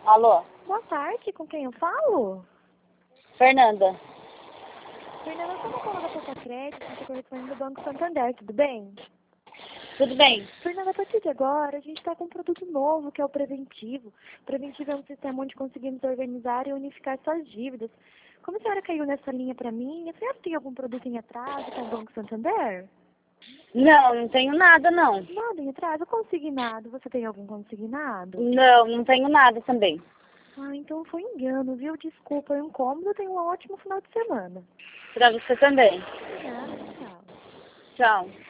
Alô? Boa tarde, com quem eu falo? Fernanda. Fernanda, eu sou uma colega da Poupa Crédito, eu corresponde do Banco Santander, tudo bem? Tudo bem? Fernanda, a partir de agora, a gente está com um produto novo, que é o Preventivo. Preventivo é um sistema onde conseguimos organizar e unificar suas dívidas. Como a senhora caiu nessa linha para mim, a senhora tem algum produto em atraso com o Banco Santander? Não, não tenho nada, não. Nada em atraso? Consignado. Você tem algum consignado? Não, não tenho nada também. Ah, então foi engano, viu? Desculpa o incômodo, tenha um ótimo final de semana. Pra você também. Obrigada, tchau. Tchau.